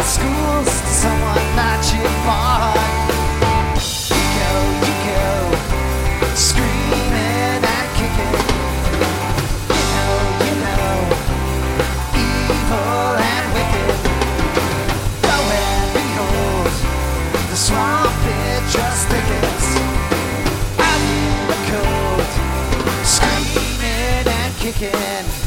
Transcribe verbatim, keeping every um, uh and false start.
schools to someone not you bought. You go, you go, screaming and kicking. You know, you know, evil and wicked. Go and behold, the swamp it just thickens. Out in the cold, screaming and kicking.